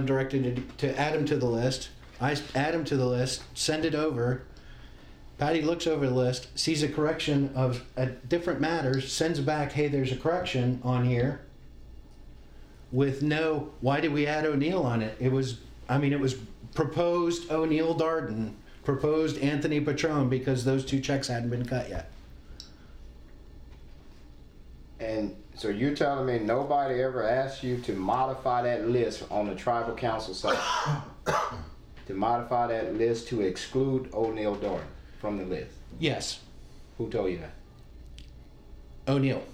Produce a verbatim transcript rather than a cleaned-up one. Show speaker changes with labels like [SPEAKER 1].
[SPEAKER 1] directed to, to add him to the list. I add him to the list, send it over. Patty looks over the list, sees a correction of a different matters, sends back, hey, there's a correction on here. With no, why did we add O'Neill on it? It was, I mean, it was proposed O'Neill Darden, proposed Anthony Petrone, because those two checks hadn't been cut yet.
[SPEAKER 2] And so you're telling me nobody ever asked you to modify that list on the tribal council side? To modify that list to exclude O'Neill Darden from the list?
[SPEAKER 1] Yes.
[SPEAKER 2] Who told you that?
[SPEAKER 1] O'Neill.